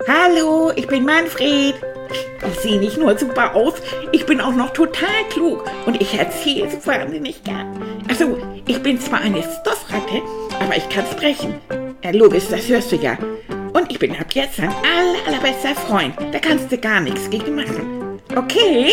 Hallo, ich bin Manfred. Ich sehe nicht nur super aus, ich bin auch noch total klug und ich erzähle so wahnsinnig gern. Also, ich bin zwar eine Stoffratte, aber ich kann sprechen. Logisch, das hörst du ja. Und ich bin ab jetzt dein allerbester Freund. Da kannst du gar nichts gegen machen. Okay?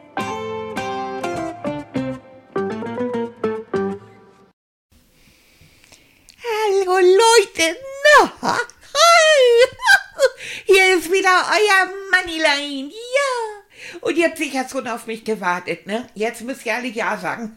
Hallo Leute, na, hi, hier ist wieder euer Moneyline, ja. Und ihr habt sicher schon auf mich gewartet, ne? Jetzt müsst ihr alle Ja sagen.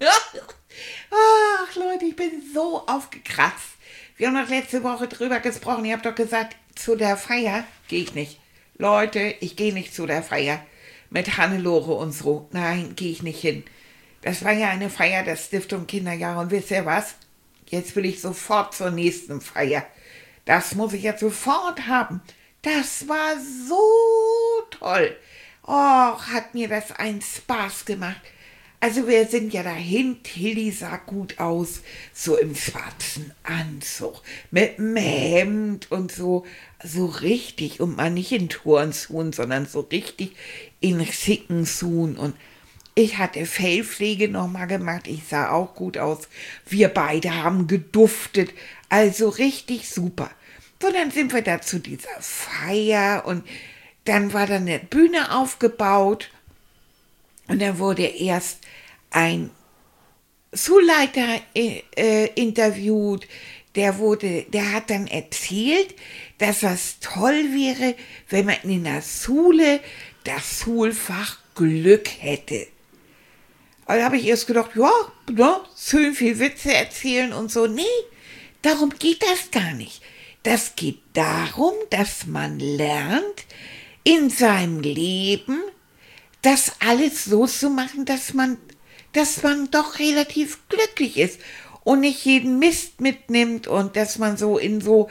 Ach Leute, ich bin so aufgekratzt. Wir haben noch letzte Woche drüber gesprochen, ihr habt doch gesagt, zu der Feier gehe ich nicht. Leute, ich gehe nicht zu der Feier mit Hannelore und so. Nein, gehe ich nicht hin. Das war ja eine Feier der Stiftung Kinderjahre und wisst ihr was? Jetzt will ich sofort zur nächsten Feier. Das muss ich jetzt sofort haben. Das war so toll. Och, hat mir das einen Spaß gemacht. Also wir sind ja dahin, Tilly sah gut aus, so im schwarzen Anzug, mit dem Hemd und so richtig, und mal nicht in Turnschuhen, sondern so richtig in schicken Schuhen. Und ich hatte Fellpflege nochmal gemacht, ich sah auch gut aus. Wir beide haben geduftet, also richtig super. So, dann sind wir da zu dieser Feier und dann war da eine Bühne aufgebaut und dann wurde erst ein Schulleiter interviewt, der hat dann erzählt, dass das toll wäre, wenn man in der Schule das Schulfach Glück hätte. Da habe ich erst gedacht, ja, schön viel Witze erzählen und so. Nee, darum geht das gar nicht. Das geht darum, dass man lernt, in seinem Leben das alles so zu machen, dass man doch relativ glücklich ist und nicht jeden Mist mitnimmt und dass man so in so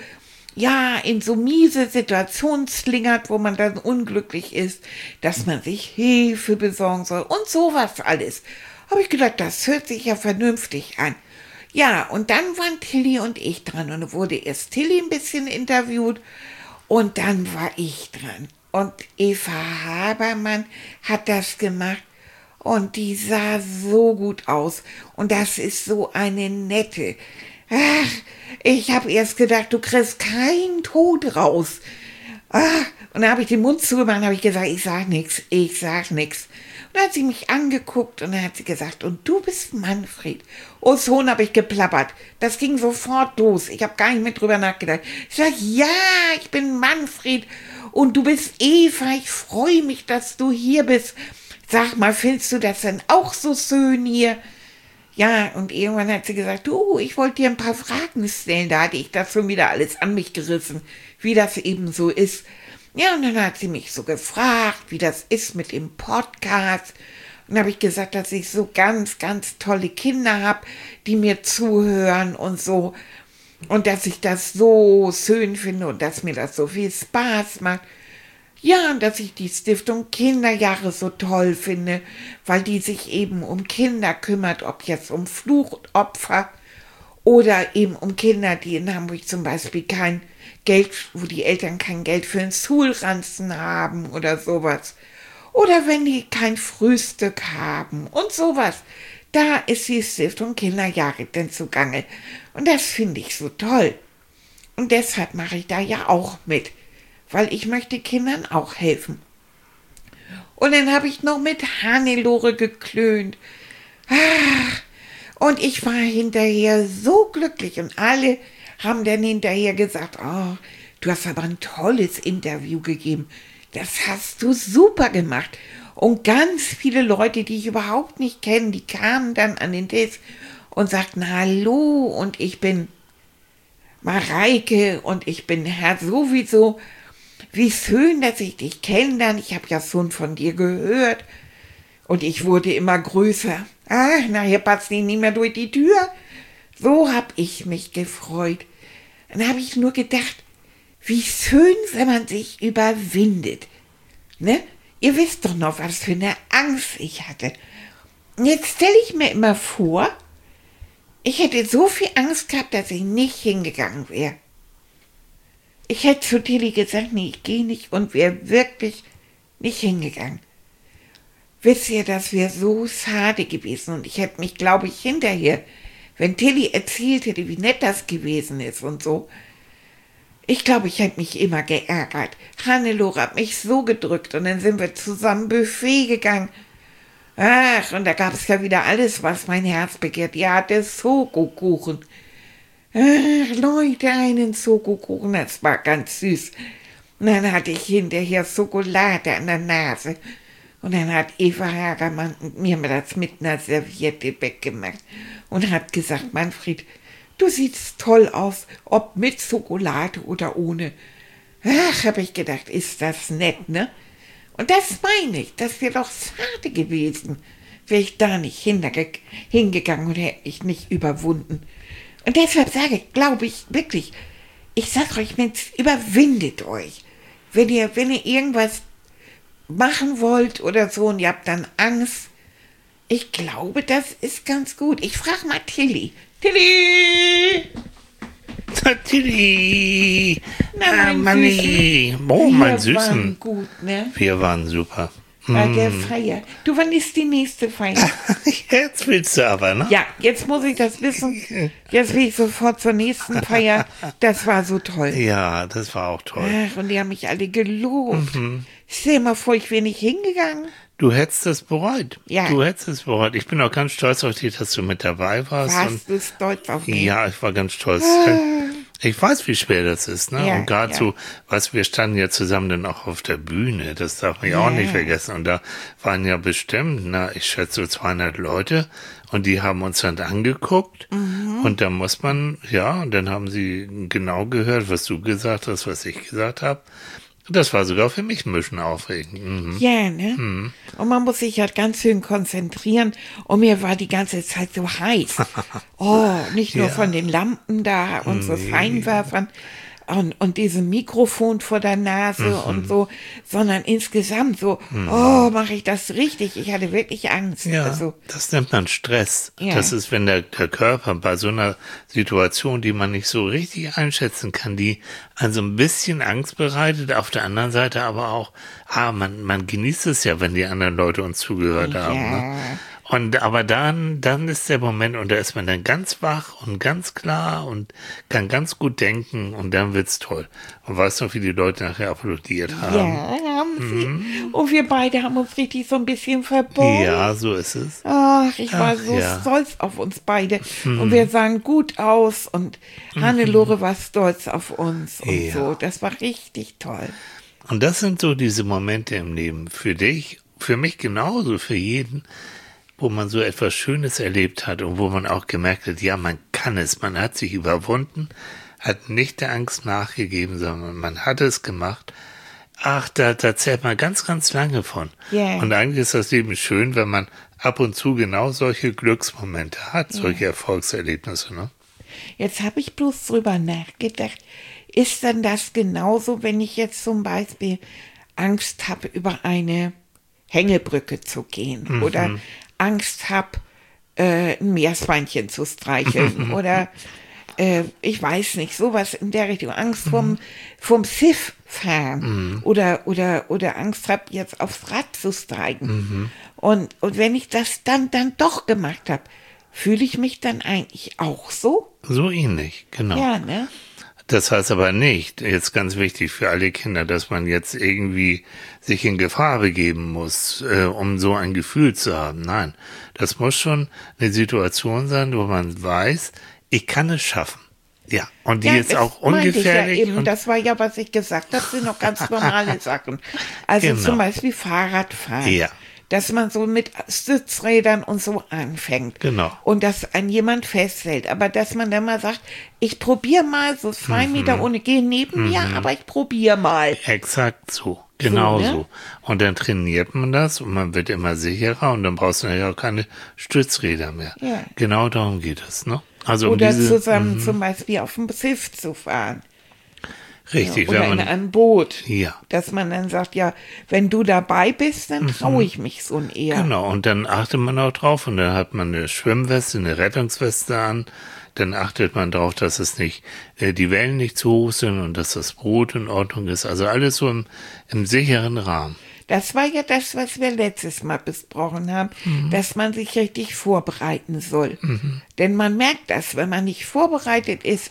miese Situationen slingert, wo man dann unglücklich ist, dass man sich Hilfe besorgen soll und sowas alles. Habe ich gedacht, das hört sich ja vernünftig an. Ja, und dann waren Tilly und ich dran und wurde erst Tilly ein bisschen interviewt und dann war ich dran. Und Eva Habermann hat das gemacht und die sah so gut aus und das ist so eine nette. Ach, ich habe erst gedacht, du kriegst keinen Tod raus. Ach, und dann habe ich den Mund zugemacht und habe ich gesagt, ich sag nichts. Und dann hat sie mich angeguckt und dann hat sie gesagt, und du bist Manfred. Oh, Sohn, habe ich geplappert. Das ging sofort los. Ich habe gar nicht mehr drüber nachgedacht. Ich sage, ja, ich bin Manfred und du bist Eva. Ich freue mich, dass du hier bist. Sag mal, findest du das denn auch so schön hier? Ja, und irgendwann hat sie gesagt, du, ich wollte dir ein paar Fragen stellen. Da hatte ich das schon wieder alles an mich gerissen, wie das eben so ist. Ja, und dann hat sie mich so gefragt, wie das ist mit dem Podcast. Und dann habe ich gesagt, dass ich so ganz, ganz tolle Kinder habe, die mir zuhören und so. Und dass ich das so schön finde und dass mir das so viel Spaß macht. Ja, und dass ich die Stiftung Kinderjahre so toll finde, weil die sich eben um Kinder kümmert, ob jetzt um Fluchtopfer oder eben um Kinder, die in Hamburg zum Beispiel kein Geld, wo die Eltern kein Geld für einen Schulranzen haben oder sowas. Oder wenn die kein Frühstück haben und sowas. Da ist die Stiftung Kinderjahre denn zugange. Und das finde ich so toll. Und deshalb mache ich da ja auch mit, weil ich möchte Kindern auch helfen. Und dann habe ich noch mit Hannelore geklönt. Und ich war hinterher so glücklich und alle haben dann hinterher gesagt, oh, du hast aber ein tolles Interview gegeben. Das hast du super gemacht. Und ganz viele Leute, die ich überhaupt nicht kenne, die kamen dann an den Tisch und sagten, hallo, und ich bin Mareike und ich bin Herr sowieso. Wie schön, dass ich dich kennenlerne. Ich habe ja schon von dir gehört. Und ich wurde immer größer. Nachher passt ich nicht mehr durch die Tür. So habe ich mich gefreut. Dann habe ich nur gedacht, wie schön, wenn man sich überwindet. Ne? Ihr wisst doch noch, was für eine Angst ich hatte. Und jetzt stelle ich mir immer vor, ich hätte so viel Angst gehabt, dass ich nicht hingegangen wäre. ich hätte zu Tilly gesagt, nee, ich gehe nicht und wäre wirklich nicht hingegangen. Wisst ihr, das wäre so schade gewesen und ich hätte mich, glaube ich, hinterher, wenn Tilly erzählt hätte, wie nett das gewesen ist und so, ich glaube, ich hätte mich immer geärgert. Hannelore hat mich so gedrückt und dann sind wir zusammen Buffet gegangen. Ach, und da gab es ja wieder alles, was mein Herz begehrt. Ja, der Schokokuchen. Ach, Leute, einen Schokokuchen, das war ganz süß. Und dann hatte ich hinterher Schokolade an der Nase. Und dann hat Eva Hagermann mir das mit einer Serviette weggemacht und hat gesagt, Manfred, du siehst toll aus, ob mit Schokolade oder ohne. Ach, habe ich gedacht, ist das nett, ne? Und das meine ich, das wäre doch schade gewesen, wäre ich da nicht hingegangen und hätte ich nicht überwunden. Und deshalb sage ich, glaube ich wirklich, ich sag euch, Mensch, überwindet euch. Wenn ihr irgendwas machen wollt oder so und ihr habt dann Angst, ich glaube, das ist ganz gut. Ich frage mal Tilly. Tilly! Tilly! Na, Manni! Oh, mein Süßen. Wir waren gut, ne? Wir waren super. Bei der Feier. Du, wann ist die nächste Feier? Jetzt willst du aber, ne? Ja, jetzt muss ich das wissen. Jetzt will ich sofort zur nächsten Feier. Das war so toll. Ja, das war auch toll. Ach, und die haben mich alle gelobt. Stell dir mal vor, ich wäre nicht hingegangen. Du hättest es bereut. Ja. Du hättest es bereut. Ich bin auch ganz stolz auf dich, dass du mit dabei warst. Warst du stolz auf mich? Ja, ich war ganz stolz. Ich weiß, wie schwer das ist, ne? Ja, und gerade ja. so, wir standen ja zusammen dann auch auf der Bühne, das darf man ja auch nicht vergessen. Und da waren ja bestimmt, ich schätze so 200 Leute und die haben uns dann angeguckt und da muss man, und dann haben sie genau gehört, was du gesagt hast, was ich gesagt habe. Das war sogar für mich ein bisschen aufregend. Ja, ne? Und man muss sich halt ganz schön konzentrieren. Und mir war die ganze Zeit so heiß. Oh, nicht nur von den Lampen da und so Scheinwerfern und diesem Mikrofon vor der Nase und so, sondern insgesamt so, mache ich das richtig? Ich hatte wirklich Angst. Ja, Also, das nennt man Stress. Ja. Das ist, wenn der Körper bei so einer Situation, die man nicht so richtig einschätzen kann, die also ein bisschen Angst bereitet, auf der anderen Seite aber auch, man genießt es ja, wenn die anderen Leute uns zugehört haben. Ne? Aber dann ist der Moment und da ist man dann ganz wach und ganz klar und kann ganz gut denken und dann wird's toll. Und weißt du, wie die Leute nachher applaudiert haben? ja, haben sie. Und wir beide haben uns richtig so ein bisschen verborgen. Ja, so ist es. Ach, ich war so stolz auf uns beide. Und wir sahen gut aus und Hannelore war stolz auf uns und so. Das war richtig toll. Und das sind so diese Momente im Leben für dich, für mich genauso, für jeden, wo man so etwas Schönes erlebt hat und wo man auch gemerkt hat, ja, man kann es, man hat sich überwunden, hat nicht der Angst nachgegeben, sondern man hat es gemacht. Ach, da zählt man ganz, ganz lange von. Yeah. Und eigentlich ist das Leben schön, wenn man ab und zu genau solche Glücksmomente hat, solche Erfolgserlebnisse, ne? Jetzt habe ich bloß drüber nachgedacht, ist dann das genauso, wenn ich jetzt zum Beispiel Angst habe, über eine Hängebrücke zu gehen oder Angst habe, ein Meerschweinchen zu streicheln oder ich weiß nicht, sowas in der Richtung, Angst vom Schiff fahren oder Angst habe, jetzt aufs Rad zu steigen. Und wenn ich das dann doch gemacht habe, fühle ich mich dann eigentlich auch so? So ähnlich, genau. Ja, ne? Das heißt aber nicht, jetzt ganz wichtig für alle Kinder, dass man jetzt irgendwie sich in Gefahr begeben muss, um so ein Gefühl zu haben. Nein, das muss schon eine Situation sein, wo man weiß, ich kann es schaffen. Ja, und die ist auch ungefährlich. Ja eben. Das war ja, was ich gesagt habe, sind noch ganz normale Sachen. Also zum Beispiel Fahrradfahren. Ja. Dass man so mit Stützrädern und so anfängt. Genau. Und dass an jemand festhält. Aber dass man dann mal sagt, ich probiere mal so 2 Meter ohne gehen neben mir, aber ich probiere mal. Exakt so. Genau ne? so. Und dann trainiert man das und man wird immer sicherer und dann brauchst du ja auch keine Stützräder mehr. Ja. Genau darum geht es, ne? Also Oder um zusammen zum Beispiel auf dem Schiff zu fahren. richtig, Oder wenn in man, einem Boot. ja. Dass man dann sagt, ja, wenn du dabei bist, dann traue ich mich so eher. Genau, und dann achtet man auch drauf und dann hat man eine Schwimmweste, eine Rettungsweste an, dann achtet man darauf, dass es nicht, die Wellen nicht zu hoch sind und dass das Brot in Ordnung ist. Also alles so im sicheren Rahmen. Das war ja das, was wir letztes Mal besprochen haben, dass man sich richtig vorbereiten soll. Denn man merkt das, wenn man nicht vorbereitet ist.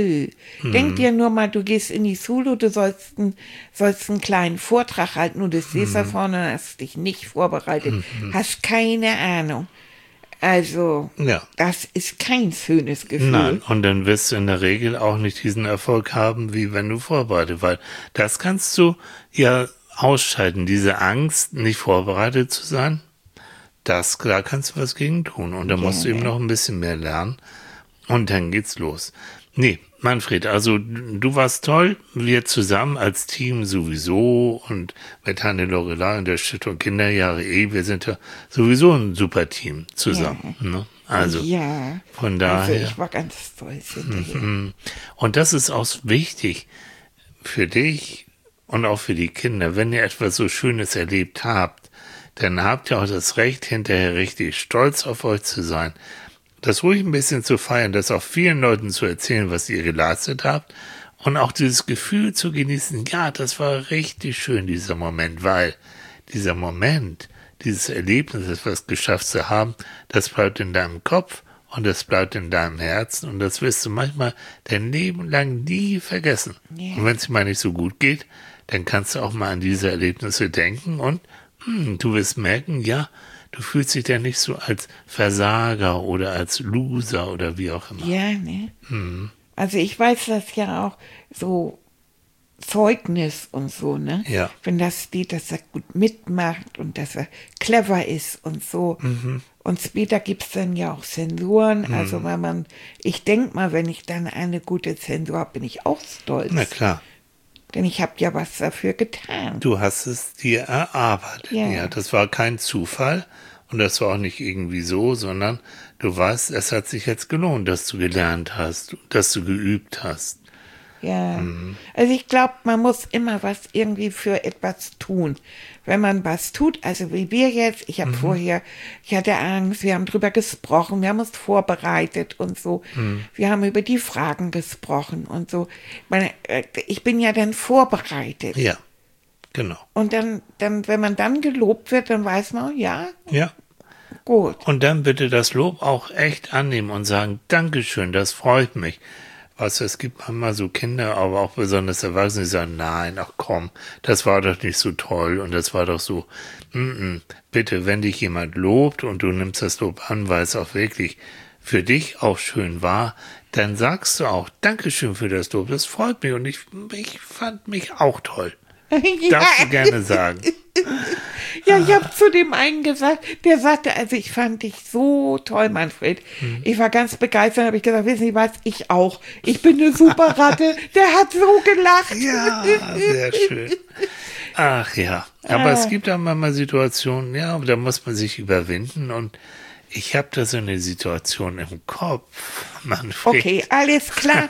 Denk dir nur mal, du gehst in die Schule, du sollst einen kleinen Vortrag halten und du stehst da vorne und hast dich nicht vorbereitet, hast keine Ahnung. Also, das ist kein schönes Gefühl. Nein, und dann wirst du in der Regel auch nicht diesen Erfolg haben, wie wenn du vorbereitet, weil das kannst du ja ausschalten, diese Angst, nicht vorbereitet zu sein, da kannst du was gegen tun. Und da musst du eben noch ein bisschen mehr lernen. Und dann geht's los. Nee, Manfred, also du warst toll, wir zusammen als Team sowieso und mit Hanne Lorelei und der Stiftung Kinderjahre wir sind ja sowieso ein super Team zusammen. Ja. Ne? Also von daher. Also ich war ganz stolz hinterher. Und das ist auch wichtig für dich und auch für die Kinder. Wenn ihr etwas so Schönes erlebt habt, dann habt ihr auch das Recht, hinterher richtig stolz auf euch zu sein. Das ruhig ein bisschen zu feiern, das auch vielen Leuten zu erzählen, was ihr geleistet habt und auch dieses Gefühl zu genießen, ja, das war richtig schön, dieser Moment, weil dieser Moment, dieses Erlebnis, etwas geschafft zu haben, das bleibt in deinem Kopf und das bleibt in deinem Herzen und das wirst du manchmal dein Leben lang nie vergessen. Yeah. Und wenn es dir mal nicht so gut geht, dann kannst du auch mal an diese Erlebnisse denken und du wirst merken, ja, du fühlst dich ja nicht so als Versager oder als Loser oder wie auch immer. Ja, ne? Also ich weiß das ja auch, so Zeugnis und so, ne? Ja. Wenn das steht, dass er gut mitmacht und dass er clever ist und so. Und später gibt's dann ja auch Zensuren. Also ich denke mal, wenn ich dann eine gute Zensur habe, bin ich auch stolz. Na klar. Denn ich habe ja was dafür getan. Du hast es dir erarbeitet. Ja, das war kein Zufall und das war auch nicht irgendwie so, sondern du weißt, es hat sich jetzt gelohnt, dass du gelernt hast, dass du geübt hast. Ja, also ich glaube, man muss immer was irgendwie für etwas tun. Wenn man was tut, also wie wir jetzt, ich hatte Angst, wir haben drüber gesprochen, wir haben uns vorbereitet und so. Wir haben über die Fragen gesprochen und so. Ich bin ja dann vorbereitet. Ja, genau. Und dann, wenn man dann gelobt wird, dann weiß man, ja. Gut. Und dann bitte das Lob auch echt annehmen und sagen, Dankeschön, das freut mich. Also es gibt manchmal so Kinder, aber auch besonders Erwachsene, die sagen, nein, ach komm, das war doch nicht so toll und das war doch so, bitte, wenn dich jemand lobt und du nimmst das Lob an, weil es auch wirklich für dich auch schön war, dann sagst du auch, Dankeschön für das Lob, das freut mich und ich fand mich auch toll. Darfst du gerne sagen. Ja, ich habe zu dem einen gesagt, der sagte, also ich fand dich so toll, Manfred. Ich war ganz begeistert, habe ich gesagt, wissen Sie was, ich auch. Ich bin eine super Ratte. Der hat so gelacht. Ja, sehr schön. Ach ja, aber es gibt auch manchmal Situationen, ja, da muss man sich überwinden und ich habe da so eine Situation im Kopf, Manfred. Okay, alles klar.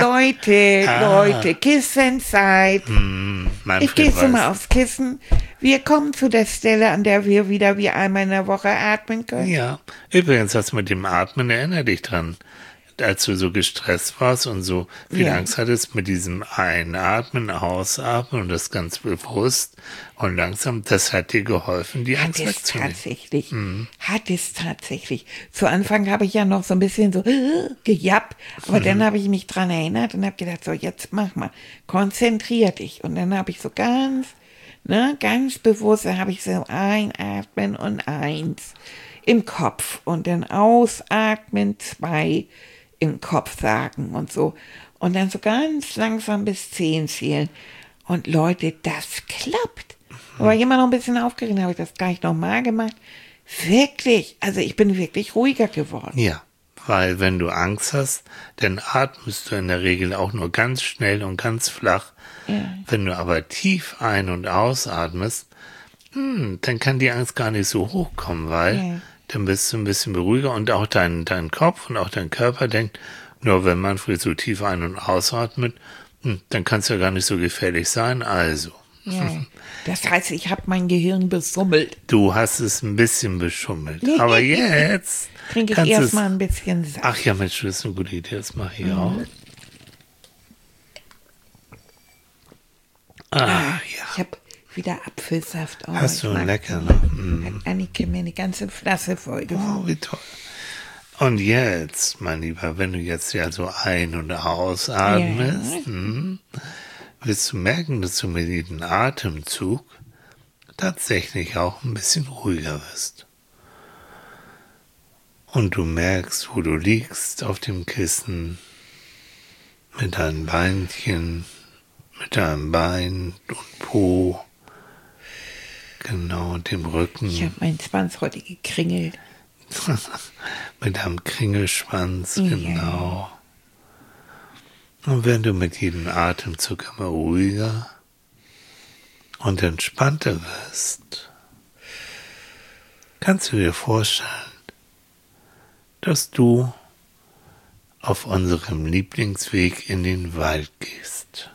Leute, Kissenzeit. Ich gehe so mal aufs Kissen. Wir kommen zu der Stelle, an der wir wieder wie einmal in der Woche atmen können. Ja, übrigens, das mit dem Atmen, erinnere dich dran. Als du so gestresst warst und so viel Angst hattest mit diesem Einatmen, Ausatmen und das ganz bewusst und langsam, das hat dir geholfen, die Angst wegzunehmen. Hat es tatsächlich. Zu Anfang habe ich ja noch so ein bisschen so gejappt, aber dann habe ich mich dran erinnert und habe gedacht, so jetzt mach mal, konzentrier dich. Und dann habe ich so ganz bewusst, dann habe ich so einatmen und 1 im Kopf und dann ausatmen 2 im Kopf sagen und so. Und dann so ganz langsam bis 10 zählen. Und Leute, das klappt. Da war ich immer noch ein bisschen aufgeregt, habe ich das gleich nochmal gemacht. Wirklich, also ich bin wirklich ruhiger geworden. Ja, weil wenn du Angst hast, dann atmest du in der Regel auch nur ganz schnell und ganz flach. Ja. Wenn du aber tief ein- und ausatmest, dann kann die Angst gar nicht so hochkommen, weil dann bist du ein bisschen beruhiger und auch dein Kopf und auch dein Körper denkt, nur wenn Manfred so tief ein- und ausatmet, dann kann es ja gar nicht so gefährlich sein. Also, Ja. Das heißt, ich habe mein Gehirn besummelt. Du hast es ein bisschen beschummelt. Aber jetzt Trinke ich kannst du es... erstmal ein bisschen Saft. Ach ja, Mensch, das ist eine gute Idee. Das mache ich auch. Ah, Ich ja. habe wieder Apfelsaft. Oh, Hast ich du mag lecker, den. ne? Hat Annike mir eine ganze Flasche vollgeworfen. Oh, wie toll. Und jetzt, mein Lieber, wenn du jetzt ja so ein- und ausatmest, wirst du merken, dass du mit jedem Atemzug tatsächlich auch ein bisschen ruhiger wirst. Und du merkst, wo du liegst auf dem Kissen, mit deinen Beinchen, mit deinem Bein und Po, genau, und dem Rücken. Ich habe meinen Schwanz heute gekringelt. Mit einem Kringelschwanz, Ja. genau. Und wenn du mit jedem Atemzug immer ruhiger und entspannter wirst, kannst du dir vorstellen, dass du auf unserem Lieblingsweg in den Wald gehst.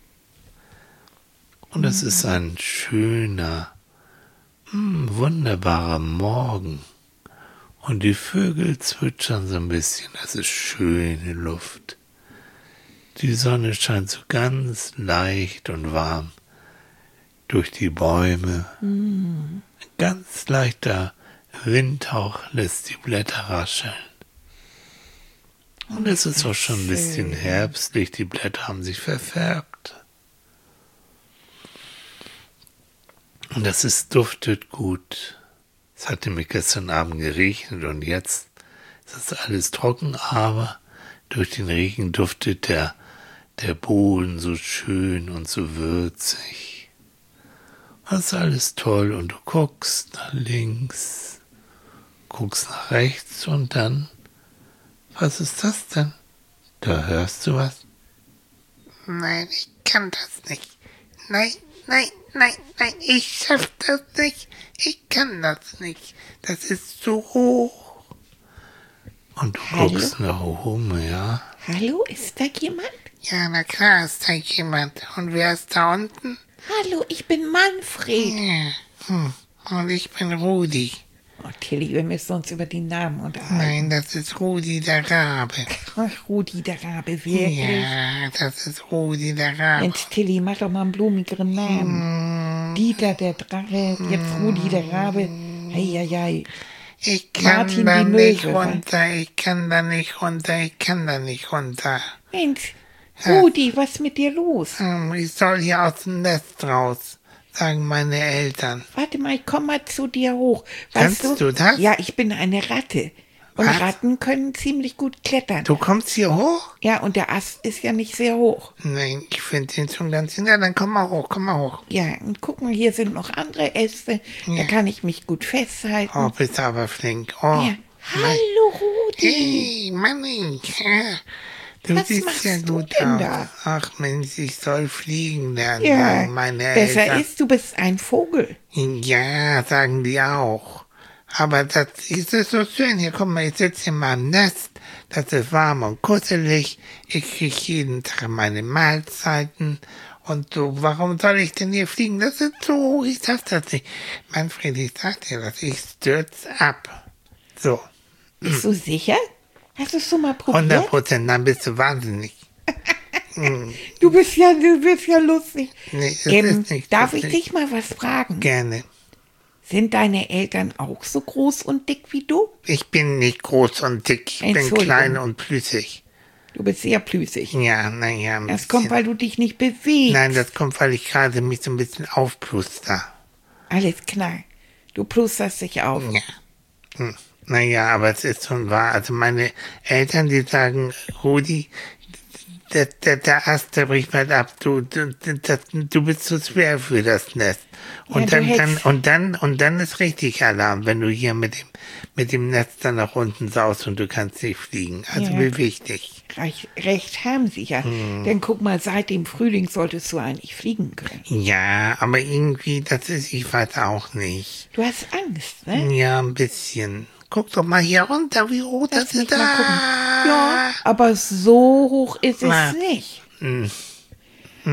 Und es ist ein schöner, wunderbarer Morgen. Und die Vögel zwitschern so ein bisschen, es ist schöne Luft. Die Sonne scheint so ganz leicht und warm durch die Bäume. Ein ganz leichter Windhauch lässt die Blätter rascheln. Und es ist auch schon ein bisschen herbstlich, die Blätter haben sich verfärbt. Und duftet gut. Es hatte mir gestern Abend geregnet und jetzt ist alles trocken, aber durch den Regen duftet der Boden so schön und so würzig. Das ist alles toll und du guckst nach links, guckst nach rechts und dann, was ist das denn? Da hörst du was? Nein, ich kann das nicht. Nein, ich schaff das nicht. Ich kann das nicht. Das ist zu hoch. Und du guckst nach oben, ja? Hallo, ist da jemand? Ja, na klar ist da jemand. Und wer ist da unten? Hallo, ich bin Manfred. Ja. Und ich bin Rudi. Oh, Tilly, wir müssen uns über die Namen unterhalten. Nein, das ist Rudi der Rabe. Ach, Rudi der Rabe, wirklich? Ja, das ist Rudi der Rabe. Mensch, Tilly, mach doch mal einen blumigeren Namen. Dieter der Drache, jetzt Rudi der Rabe. Heieiei. Ich kann Martin da die nicht Möwe. runter, ich kann da nicht runter. Mensch, Rudi, was ist mit dir los? Ich soll hier aus dem Nest raus, sagen meine Eltern. Warte mal, ich komm mal zu dir hoch. Kannst du das? Ja, ich bin eine Ratte. Und Was? Ratten können ziemlich gut klettern. Du kommst hier hoch? Ja, und der Ast ist ja nicht sehr hoch. Nein, ich finde den schon ganz... Ja, dann komm mal hoch. Ja, und guck mal, hier sind noch andere Äste. Da kann ich mich gut festhalten. Oh, bist aber flink. Oh, Ja. Hallo, Rudi. Hey, Manni. Ja. Du Was siehst machst ja du gut denn aus. da? Ach Mensch, ich soll fliegen lernen, Ja, sagen meine besser Eltern. ist, du bist ein Vogel. Ja, sagen die auch. Aber das ist so schön. Hier, guck mal, ich sitze in meinem Nest. Das ist warm und kuschelig. Ich kriege jeden Tag meine Mahlzeiten. Und so, warum soll ich denn hier fliegen? Das ist so hoch, ich schaff das nicht. Manfred, ich sag dir das, ich stürz ab. So, Bist du sicher? Hast du es schon mal probiert? 100%, dann bist du wahnsinnig. Du bist ja lustig. Nee, das ist nicht. Darf das ich ist dich mal was fragen? Gerne. Sind deine Eltern auch so groß und dick wie du? Ich bin nicht groß und dick, ich bin Entschuldigung. klein und plüssig. Du bist sehr plüsig. Ja, naja. Das kommt, weil du dich nicht bewegst. Nein, das kommt, weil ich gerade mich so ein bisschen aufpluster. Alles klar. Du plusterst dich auf. Ja. Naja, aber es ist schon wahr. Also meine Eltern, die sagen, Rudi, der Ast, der bricht bald ab. Du bist zu schwer für das Nest. Und Ja, du dann ist richtig Alarm, wenn du hier mit dem Netz dann nach unten saust und du kannst nicht fliegen. Also Ja. beweg dich. Recht haben sie ja. Denn guck mal, seit dem Frühling solltest du eigentlich fliegen können. Ja, aber irgendwie, ich weiß auch nicht. Du hast Angst, ne? Ja, ein bisschen. Guck doch mal hier runter, wie hoch das Lass mich ist. mal gucken. Ah. Ja, aber so hoch ist es Na. nicht.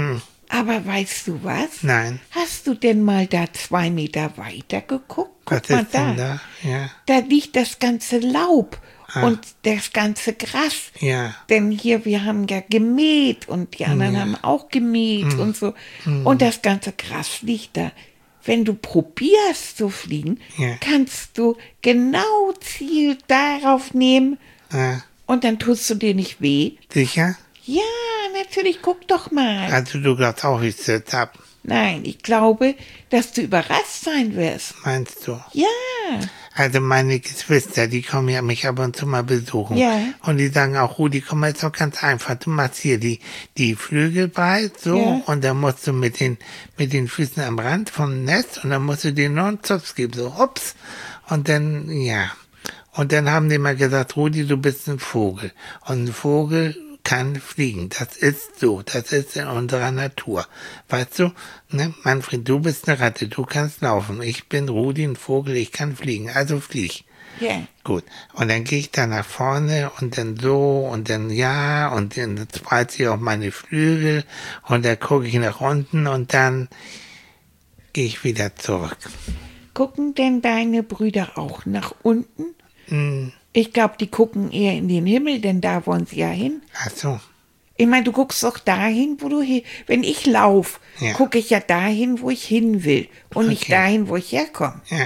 Aber weißt du was? Nein. Hast du denn mal da 2 Meter weiter geguckt? Guck Was mal ist denn da? Ja. Da liegt das ganze Laub und das ganze Gras. Ja. Denn hier, wir haben ja gemäht und die anderen haben auch gemäht und so. Und das ganze Gras liegt da. Wenn du probierst zu fliegen, kannst du genau Ziel darauf nehmen und dann tust du dir nicht weh. Sicher? Ja, natürlich, guck doch mal. Also du glaubst auch, ich sitze ab, Nein, ich glaube, dass du überrascht sein wirst. meinst du? Ja. Also meine Geschwister, die kommen ja mich ab und zu mal besuchen. Ja. Und die sagen auch, Rudi, komm mal, ist doch ganz einfach. Du machst hier die Flügel breit, so, Ja. und dann musst du mit den Füßen am Rand vom Nest und dann musst du dir nur einen Zupf geben, so, ups. Und dann, ja. Und dann haben die mal gesagt, Rudi, du bist ein Vogel. Und ein Vogel kann fliegen. Das ist so. Das ist in unserer Natur. Weißt du, ne? Manfred, du bist eine Ratte. Du kannst laufen. Ich bin Rudi, ein Vogel. Ich kann fliegen. Also flieg. Ja. Gut. Und dann gehe ich da nach vorne und dann so und dann ja und dann spreize ich auch meine Flügel und dann gucke ich nach unten und dann gehe ich wieder zurück. Gucken denn deine Brüder auch nach unten? Hm, Ich glaube, die gucken eher in den Himmel, denn da wollen sie ja hin. ach so. Ich meine, du guckst doch dahin, wo du hin. Wenn ich laufe, Ja. gucke ich ja dahin, wo ich hin will und nicht Okay. dahin, wo ich herkomme. Ja.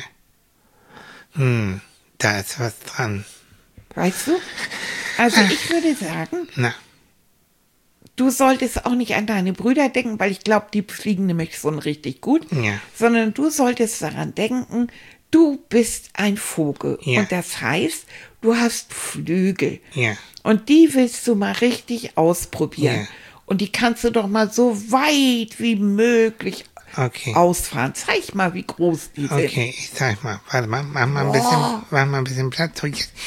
Da ist was dran. Weißt du? Also ich würde sagen, Na, du solltest auch nicht an deine Brüder denken, weil ich glaube, die fliegen nämlich schon richtig gut, Ja. sondern du solltest daran denken, du bist ein Vogel. Ja. Und das heißt, du hast Flügel. ja. Und die willst du mal richtig ausprobieren. Ja. Und die kannst du doch mal so weit wie möglich Okay. ausfahren. Zeig mal, wie groß die sind. Okay, ich sag mal, warte mal, mach mal ein bisschen Platz. So, jetzt.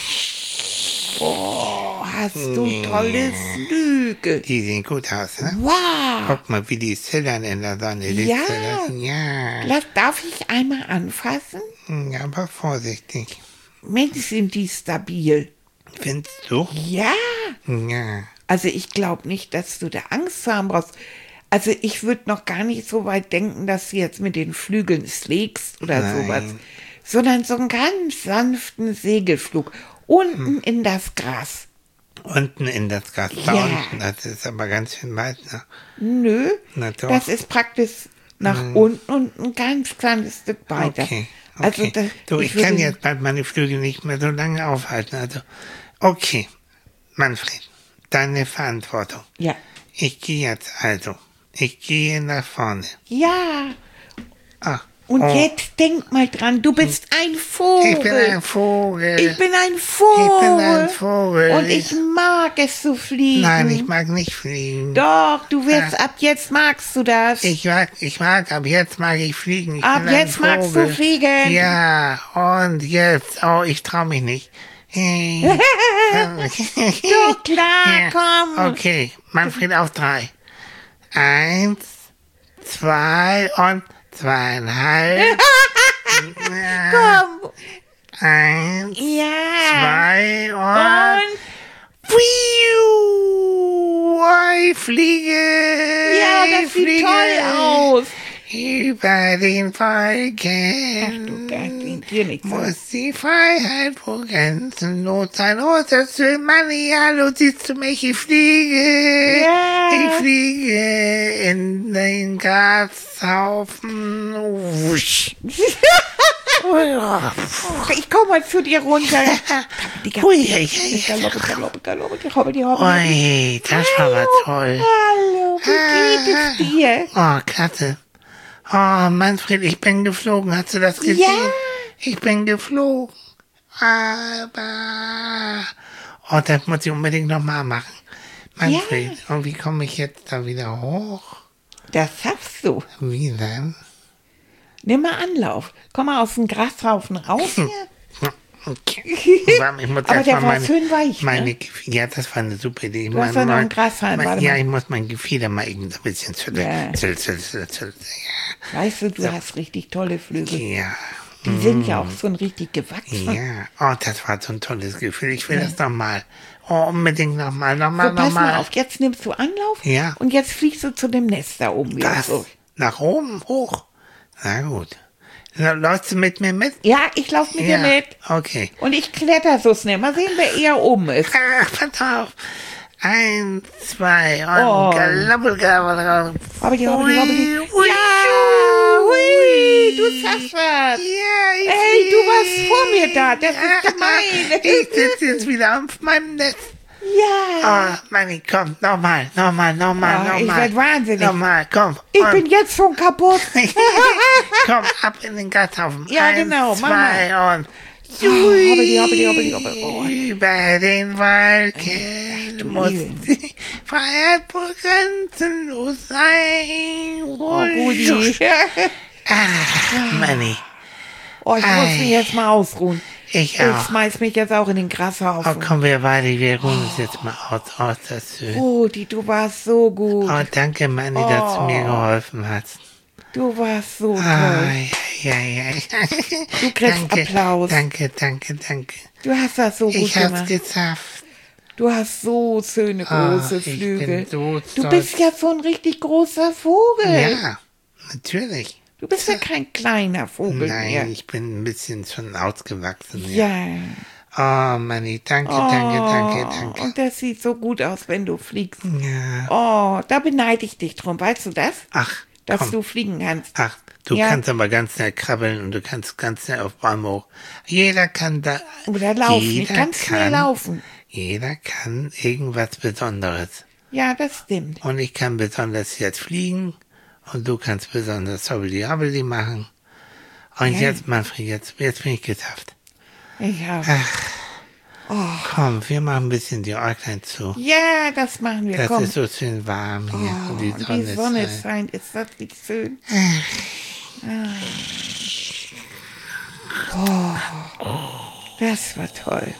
Oh, hast du tolle Flügel. Die sehen gut aus, ne? Wow. Guck mal, wie die zittern in der Sonne. Die Ja. zittern. Ja. Darf ich einmal anfassen? Ja, aber vorsichtig. Mensch, sind die stabil. Findest du? Ja. Ja. Also ich glaube nicht, dass du da Angst haben brauchst. Also ich würde noch gar nicht so weit denken, dass du jetzt mit den Flügeln schlägst oder Nein. sowas, sondern so einen ganz sanften Segelflug unten in das Gras. Unten in das Gras. Da Ja. unten, das ist aber ganz schön weit, ne? Nö, Na doch. das ist praktisch nach unten und ein ganz kleines Stück weiter. Okay. Also Okay. Du, ich kann jetzt bald meine Flügel nicht mehr so lange aufhalten. Also, okay. Manfred, deine Verantwortung. Ja. Ich gehe jetzt also. Ich gehe nach vorne. Ja. Ah. Und oh, jetzt denk mal dran, du bist ein Vogel. Ich bin ein Vogel. Ich bin ein Vogel. Ich bin ein Vogel. Und ich mag es zu fliegen. Nein, ich mag nicht fliegen. Doch, du wirst, ab jetzt magst du das. Ich mag, ab jetzt mag ich fliegen. Ich Ab bin ein jetzt magst Vogel. du fliegen. Ja, und jetzt, oh, ich trau mich nicht. Du, klar, komm. Okay, Manfred auf 3. 1, 2 und 2,5. Komm. 1, Ja. 2 und... Und, Piu! Ich fliege! ja, ich das sieht fliege toll aus. Über den Ach, du Wolken kannst dir nichts sagen. muss die Freiheit wo grenzenlos sein. Oh, ist das schön, Manni, hallo, siehst du mich? Ich fliege! Ja. Ich fliege in den Grashaufen. Wusch. Ich komm mal zu dir runter. Ui, Ui, das war aber toll. Hallo, wie geht es dir? Oh, klasse. Oh, Manfred, ich bin geflogen. Hast du das gesehen? Ja. Ich bin geflogen. Aber... Oh, das muss ich unbedingt nochmal machen. Manfred, und wie komme ich jetzt da wieder hoch? Das schaffst du. Wie denn? Nimm mal Anlauf. Komm mal aus dem Grashaufen raus hier. Okay. Warte, ich muss Aber erst der mal war schön weich, ne? Ja, das war eine super Idee. Ich Du hast ja noch einen Grashalm, warte Ja, mal. ich muss mein Gefieder mal eben so ein bisschen Ja. zütteln. Weißt du, du hast richtig tolle Flügel. Ja. Die sind ja auch schon richtig gewachsen. Ja, oh, das war so ein tolles Gefühl. Ich will das noch mal. Oh, unbedingt nochmal. So, pass mal auf, jetzt nimmst du Anlauf Ja. und jetzt fliegst du zu dem Nest da oben wieder Das, zurück. nach oben, hoch. Na gut. Läufst du mit mir mit? Ja, ich lauf mit dir mit. Okay. Und ich kletter so schnell. Mal sehen, wer eher oben ist. Ach, pass auf. 1, 2 und Oh. Galabbel. Hobbidi, hobbidi, hobbidi. Ui, Ja, hui, du schaffst was. Ja, ich Ey, du warst flieg. vor mir da. Das ist gemein. Ich sitze jetzt wieder auf meinem Netz. Ja. Oh, Manni, komm, nochmal. Ich werd wahnsinnig. Nochmal, komm. Ich Und- bin jetzt schon kaputt. komm, ab in den Gasthaufen. Ja, 1, genau, mach mal. 2 und Hobbidi, hobbidi, hobbidi, hobbidi. Oh. über den Wolken muss die Freiheit grenzenlos sein. Oh, Rudi. Manni, Oh, ich muss mich jetzt mal ausruhen. ich Ich auch. schmeiß mich jetzt auch in den Oh, Grashaufen. komm, wir ruhen uns jetzt mal aus. Oh, ist das schön. Rudi, du warst so gut. Oh, danke, Manni, dass du mir geholfen hast. Du warst so Ah, toll. ja. Du kriegst Danke, Applaus. Danke. Du hast das so gut Ich hab's gemacht. geschafft. Du hast so schöne große ich Flügel. bin so Du stolz. bist ja so ein richtig großer Vogel. Ja, natürlich. Du bist ja kein kleiner Vogel Nein, mehr. ich bin ein bisschen schon ausgewachsen. Ja. Oh, Manni, danke. Und das sieht so gut aus, wenn du fliegst. Ja. Oh, da beneide ich dich drum. Weißt du das? Ach, Dass komm. du fliegen kannst. Ach, du Ja. kannst aber ganz schnell krabbeln und du kannst ganz schnell auf Bäume hoch. Jeder kann da. Oder laufen. Ich jeder ganz schnell laufen. Jeder kann irgendwas Besonderes. Ja, das stimmt. Und ich kann besonders jetzt fliegen und du kannst besonders Hobbidi machen. Und Ja. jetzt, Manfred, jetzt bin ich geschafft. Ja. Komm, wir machen ein bisschen die Äuglein zu. Ja, das machen wir. Das Komm. ist so schön warm hier. Oh, und die Sonne, Sonne scheint. scheint. Ist das nicht schön? Oh, das war toll.